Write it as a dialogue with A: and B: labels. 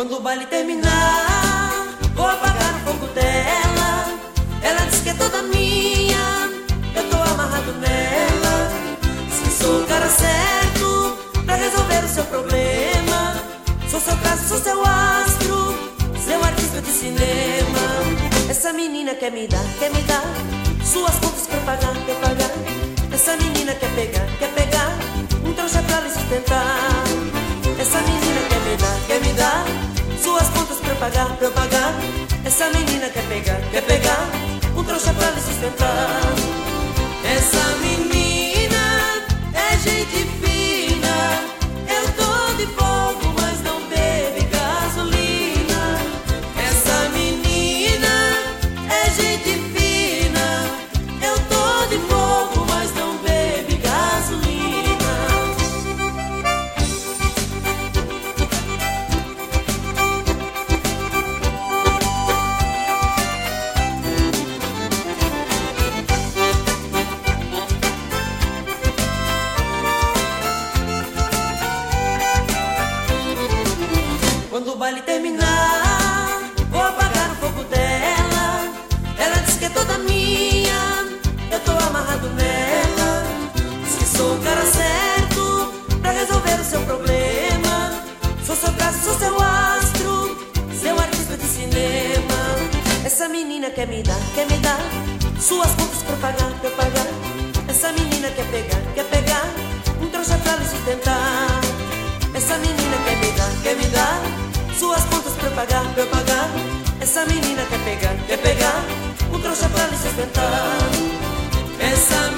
A: Quando o baile terminar, vou apagar o fogo dela. Ela diz que é toda minha, eu tô amarrado nela. Diz que sou o cara certo pra resolver o seu problema. Sou seu caso, sou seu astro, seu artista de cinema. Essa menina quer me dar suas contas pra pagar, quer pagar. Essa menina quer pegar um trouxa pra lhe sustentar. Essa menina quer me dar suas contas pra eu pagar. Essa menina quer pegar um trouxa pra lhe sustentar. Essa menina é gente fina, eu tô de fogo, mas não bebe gasolina. Essa menina é gente fina, eu tô de fogo, mas não bebe gasolina. Quando o baile terminar, vou apagar o fogo dela. Ela diz que é toda minha, eu tô amarrado nela. Diz que sou o cara certo pra resolver o seu problema. Sou seu caso, sou seu astro, seu artista de cinema. Essa menina quer me dar suas contas pra eu pagar. Essa menina quer pegar um trouxa pra lhe sustentar. Essa menina quer me dar suas contas pra eu pagar. Essa menina quer pegar um trouxa pra lhe sustentar. Essa